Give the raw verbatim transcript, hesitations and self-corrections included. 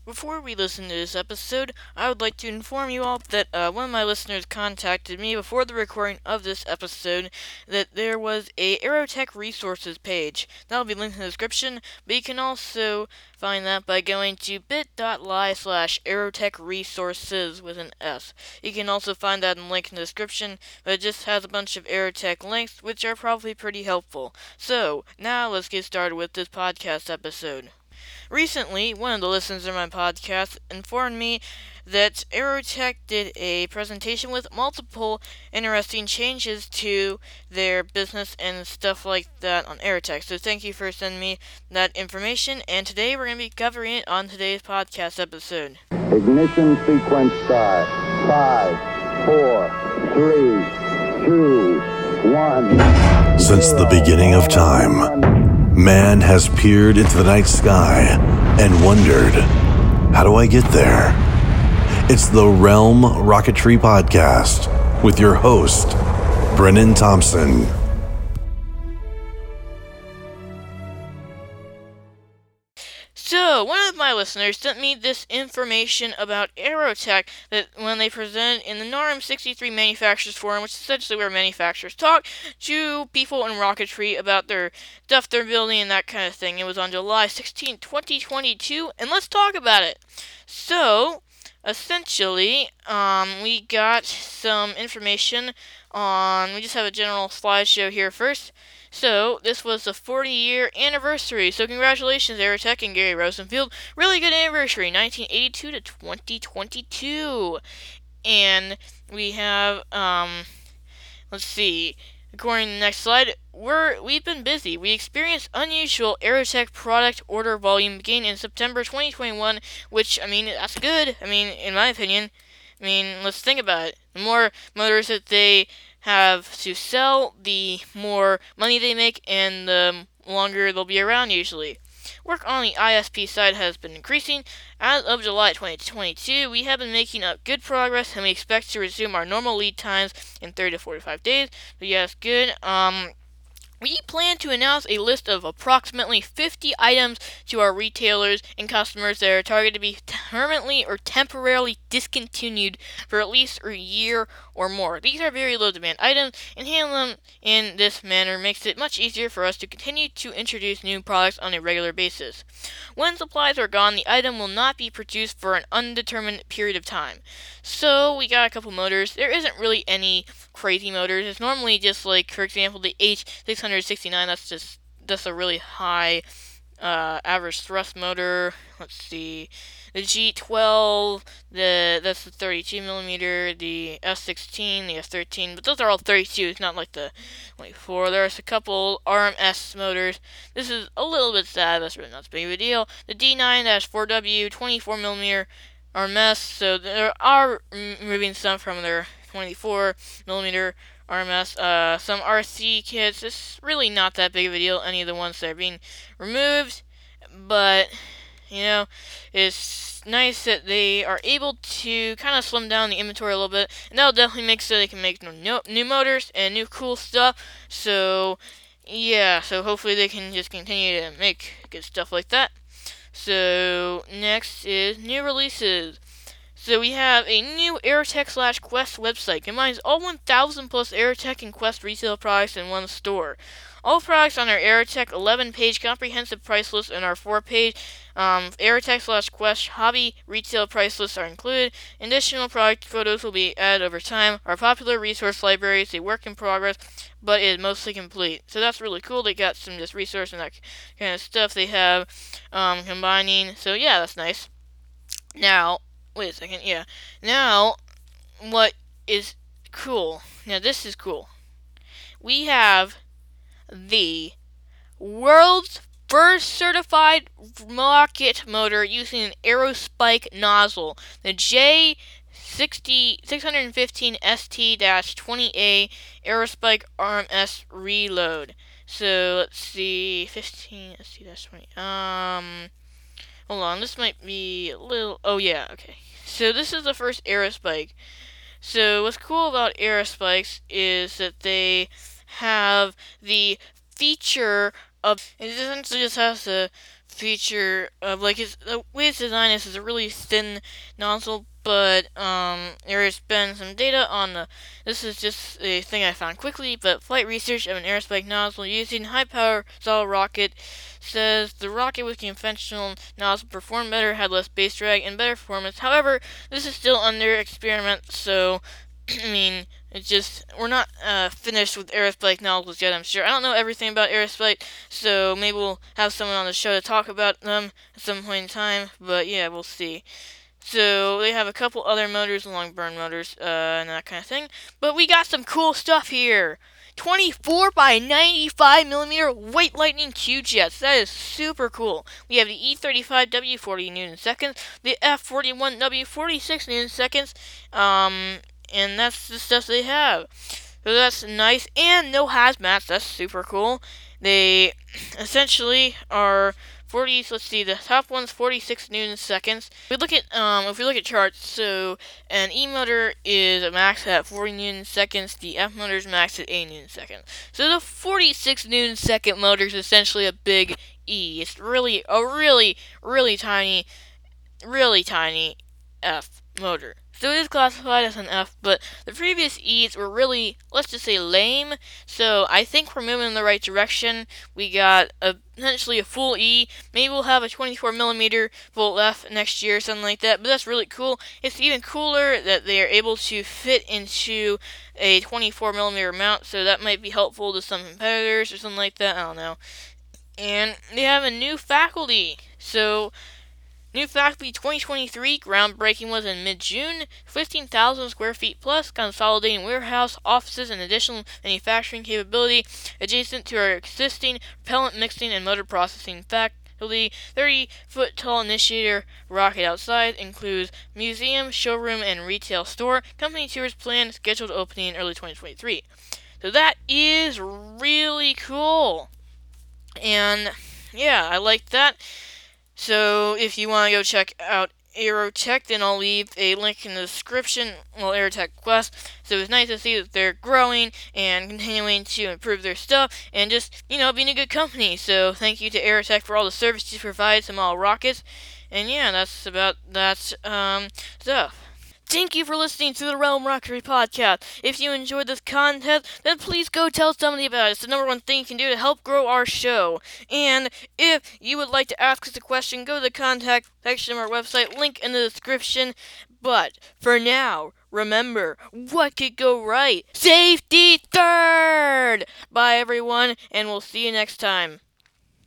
Before we listen to this episode, I would like to inform you all that uh, one of my listeners contacted me before the recording of this episode that there was a Aerotech resources page. That'll be linked in the description, but you can also find that by going to bit.ly slash Aerotech resources with an S. You can also find that in the link in the description, but it just has a bunch of Aerotech links, which are probably pretty helpful. So, now let's get started with this podcast episode. Recently, one of the listeners of my podcast informed me that Aerotech did a presentation with multiple interesting changes to their business and stuff like that on Aerotech. So thank you for sending me that information, and today we're going to be covering it on today's podcast episode. Ignition sequence start. Five, four, three, two, one. Since the beginning of time, man has peered into the night sky and wondered, how do I get there? It's the Realm Rocketry Podcast with your host, Brennan Thompson. So, one of my listeners sent me this information about Aerotech that when they presented in the NARM sixty-three Manufacturers Forum, which is essentially where manufacturers talk to people in rocketry about their stuff they're building and that kind of thing. It was on July sixteenth, twenty twenty-two, and let's talk about it. So, essentially, um, we got some information on, we just have a general slideshow here first. So, this was the forty-year anniversary. So, congratulations, Aerotech and Gary Rosenfield. Really good anniversary, nineteen eighty-two to twenty twenty-two. And we have, um, let's see. According to the next slide, we're, we've been busy. We experienced unusual Aerotech product order volume beginning in September twenty twenty-one, which, I mean, that's good. I mean, in my opinion. I mean, let's think about it. The more motors that they have to sell, the more money they make, and the longer they'll be around usually. Work on the I S P side has been increasing. As of July twenty twenty-two, we have been making up good progress, and we expect to resume our normal lead times in thirty to forty-five days. But yes, good. Um, we plan to announce a list of approximately fifty items to our retailers and customers that are targeted to be permanently or temporarily discontinued for at least a year or more. These are very low demand items, and handling them in this manner makes it much easier for us to continue to introduce new products on a regular basis. When supplies are gone, the item will not be produced for an undetermined period of time. So we got a couple motors. There isn't really any crazy motors. It's normally just like, for example, the H six sixty-nine. That's just that's a really high uh, average thrust motor. Let's see, the G twelve, the that's the thirty-two millimeter, the F sixteen, the F thirteen. But those are all thirty-two. It's not like the twenty-four. There's a couple R M S motors. This is a little bit sad. That's really not as big of a deal. The D nine four W, twenty-four millimeter R M S. So there are moving some from their twenty-four millimeter R M S. Uh, some R C kits. It's really not that big of a deal, any of the ones that are being removed. But, you know, it's nice that they are able to kind of slim down the inventory a little bit. And that'll definitely make so they can make new, new motors and new cool stuff. So, yeah. So hopefully they can just continue to make good stuff like that. So, next is new releases. So we have a new Aerotech slash Quest website. Combines all one thousand plus Aerotech and Quest retail products in one store. All products on our Aerotech eleven page comprehensive price list and our four page um, Aerotech slash Quest hobby retail price lists are included. Additional product photos will be added over time. Our popular resource library is a work in progress, but is mostly complete. So that's really cool. They got some just resource and that kind of stuff they have um, combining. So yeah, that's nice. Now, wait a second, yeah. Now, what is cool? Now, this is cool. We have the world's first certified rocket motor using an Aerospike nozzle. The J sixty, six fifteen S T twenty A Aerospike R M S reload. So, let's see, fifteen S T twenty. Um, hold on, this might be a little, oh yeah, okay. So this is the first Aerospike. So what's cool about Aerospikes is that they have the feature of, it essentially just has the feature of like his the way it's designed is, is a really thin nozzle, but um, there's been some data on the. This is just a thing I found quickly, but flight research of an aerospike nozzle using high-power solid rocket says the rocket with conventional nozzle performed better, had less base drag, and better performance. However, this is still under experiment, so I mean, it's just we're not uh, finished with aerospike nozzles yet. I'm sure. I don't know everything about aerospike, so maybe we'll have someone on the show to talk about them at some point in time. But yeah, we'll see. So they have a couple other motors, long burn motors, uh, and that kind of thing. But we got some cool stuff here. twenty-four by ninety-five millimeter White Lightning Q-jets. That is super cool. We have the E thirty-five W forty newton seconds, the F forty-one W forty-six newton seconds, um, and that's the stuff they have. So that's nice, and no hazmats. That's super cool. They essentially are forty. Let's see, the top one's forty-six newton seconds. If we look at um, if we look at charts, so an E motor is maxed at forty newton seconds. The F motor is maxed at eight newton seconds. So the forty-six newton second motor is essentially a big E. It's really a really really tiny, really tiny F motor. So it is classified as an F, but the previous E's were really, let's just say, lame. So I think we're moving in the right direction. We got a, essentially a full E. Maybe we'll have a twenty-four millimeter full F next year or something like that. But that's really cool. It's even cooler that they are able to fit into a twenty-four millimeter mount. So that might be helpful to some competitors or something like that. I don't know. And they have a new faculty. So new faculty twenty twenty-three, groundbreaking was in mid-June, fifteen thousand square feet plus, consolidating warehouse, offices, and additional manufacturing capability adjacent to our existing propellant mixing and motor processing faculty. thirty-foot tall initiator rocket outside includes museum, showroom, and retail store. Company tours planned, scheduled opening in early twenty twenty-three. So that is really cool. And yeah, I like that. So if you want to go check out Aerotech, then I'll leave a link in the description. Well, Aerotech Quest. So it's nice to see that they're growing and continuing to improve their stuff and just, you know, being a good company. So thank you to Aerotech for all the service you provide to model rockets. And yeah, that's about that um, stuff. Thank you for listening to the Realm Rocketry Podcast. If you enjoyed this content, then please go tell somebody about it. It's the number one thing you can do to help grow our show. And if you would like to ask us a question, go to the contact section of our website, link in the description. But for now, remember, what could go right? Safety third! Bye, everyone, and we'll see you next time.